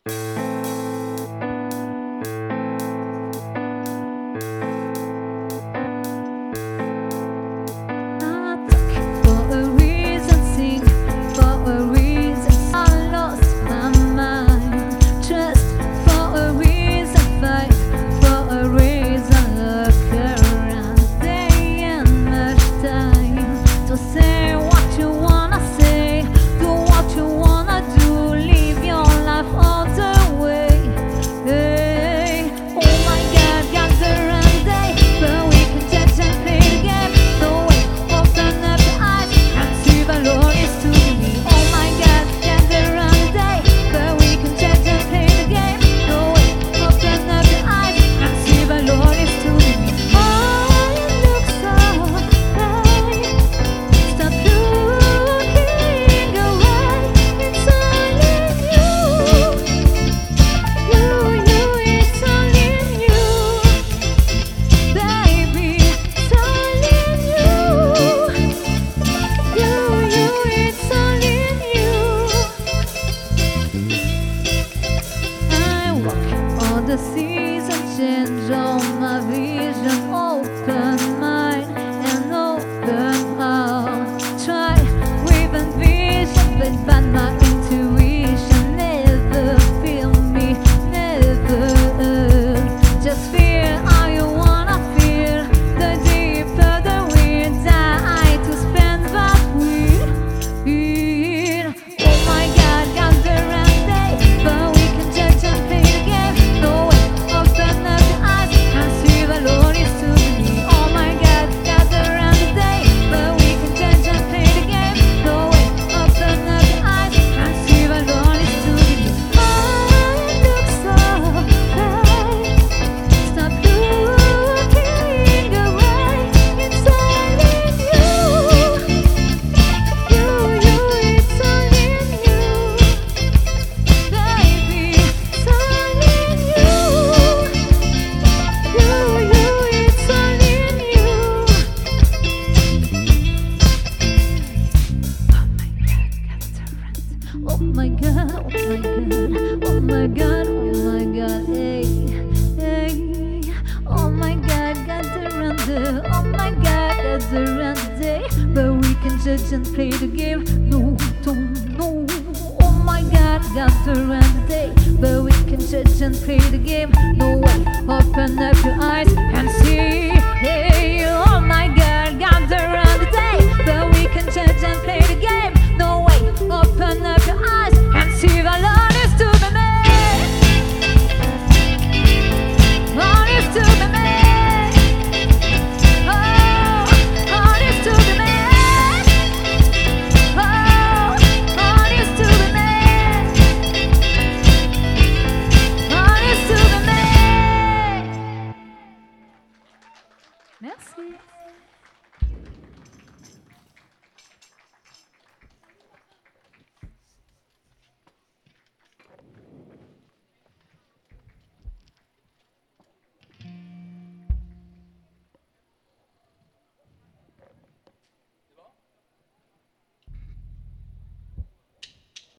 The seasons change all my vision. Open mind and open heart. Try with envision, but my intuition never feel me, never. Just feel how you wanna feel. The deeper the winds I to spend that with. Oh my God, got the right day, but we can judge and play the game. Oh my God, oh my God, oh my God, oh my God, hey, hey. Oh my God, got to run the, oh my God, got to run the day. But we can judge and play the game, no, don't know. Oh my God, got to run the day. But we can judge and play the game, no way. Open up your eyes and see, hey. Oh my God, got to run the day. But we can judge and play the game, no way. Open up your eyes and see the Lord is to be made. Lord is to be made. Oh, Lord is to be made. Oh, Lord is to be made. Lord is to be made. Merci.